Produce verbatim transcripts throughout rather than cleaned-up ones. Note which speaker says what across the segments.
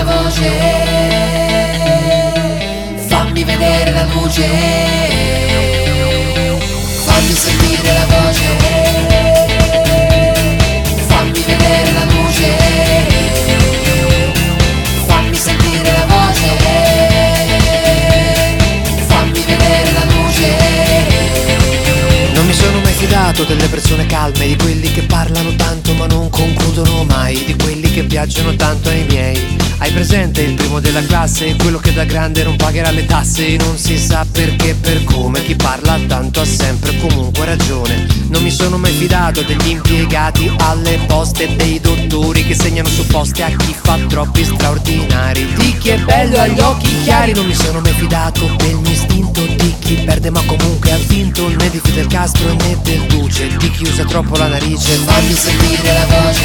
Speaker 1: la voce, fammi vedere la luce, fammi sentire la voce, fammi vedere la luce, fammi sentire la voce, fammi vedere la luce.
Speaker 2: Non mi sono mai fidato delle persone calme, di quelli che parlano tanto ma non concludono mai, di quelli che piacciono tanto ai miei. Hai presente il primo della classe, quello che da grande non pagherà le tasse? Non si sa perché, per come, chi parla tanto ha sempre comunque ragione. Non mi sono mai fidato degli impiegati alle poste, dei dottori che segnano su poste a chi fa troppi straordinari, di chi è bello agli occhi chiari. Non mi sono mai fidato del mio istinto, di chi perde ma comunque ha vinto, né di Fidel Castro né del Duce, di chi usa troppo la narice.
Speaker 1: Fammi sentire la voce,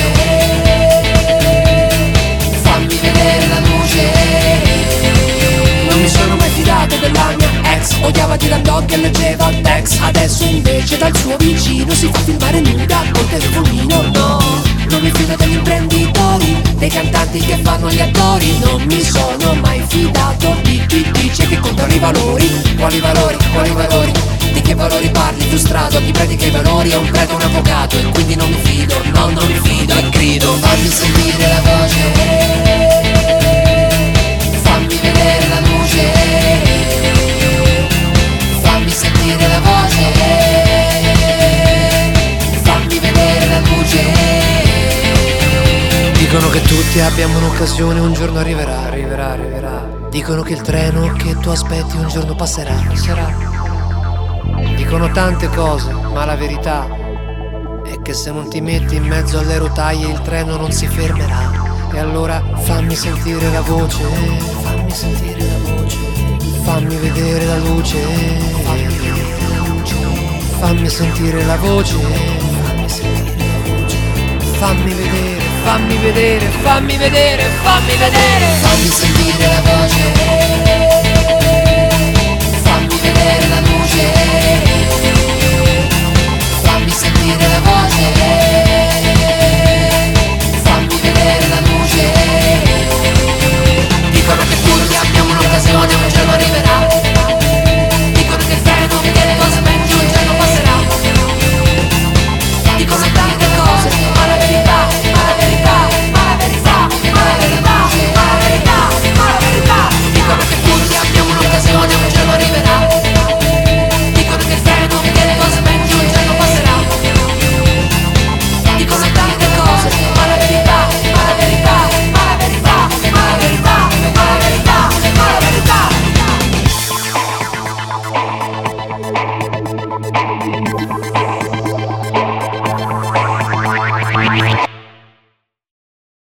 Speaker 1: fammi vedere la luce.
Speaker 2: Non mi sono mai fidato della mia ex, odiava Dylan Dog e leggeva Tex. Adesso invece dal suo vicino si fa filmare nuda col telefonino. No, non mi fido degli imprenditori, dei cantanti che fanno gli attori. Non mi sono mai fidato di chi dice che contano i valori. Quali valori, quali valori? Di che valori parli, frustrato? Chi predica i valori è un prete, un avvocato, e quindi non mi fido, no, non mi fido e grido.
Speaker 1: Fammi sentire la voce, fammi vedere la luce, fammi sentire la voce, fammi vedere la luce.
Speaker 2: Dicono che tutti abbiamo un'occasione, un giorno arriverà, arriverà, arriverà. Dicono che il treno che tu aspetti un giorno passerà, passerà. Dicono tante cose, ma la verità è che se non ti metti in mezzo alle rotaie il treno non si fermerà. E allora fammi sentire la voce, fammi sentire la voce, fammi vedere la luce, fammi vedere la luce, fammi sentire la voce, fammi sentire la voce, fammi vedere, fammi vedere, fammi vedere, fammi vedere,
Speaker 1: fammi sentire la voce, fammi vedere la luce, fammi sentire la voce.